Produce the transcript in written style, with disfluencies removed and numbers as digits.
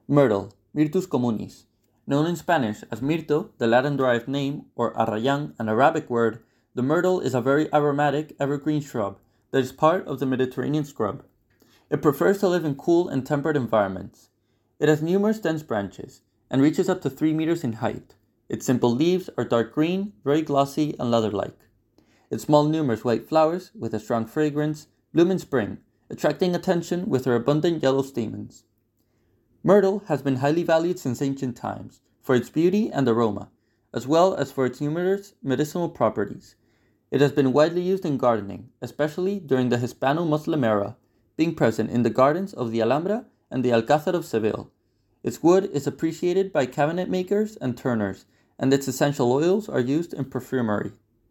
Myrtle, Myrtus communis. Known in Spanish as mirto, the Latin-derived name, or arrayán, an Arabic word, the myrtle is a very aromatic evergreen shrub that is part of the Mediterranean scrub. It prefers to live in cool and temperate environments. It has numerous dense branches and reaches up to 3 meters in height. Its simple leaves are dark green, very glossy and leather-like. Its small numerous white flowers, with a strong fragrance, bloom in spring, attracting attention with their abundant yellow stamens. Myrtle has been highly valued since ancient times for its beauty and aroma, as well as for its numerous medicinal properties. It has been widely used in gardening, especially during the Hispano-Muslim era, being present in the gardens of the Alhambra and the Alcázar of Seville. Its wood is appreciated by cabinet makers and turners, and its essential oils are used in perfumery.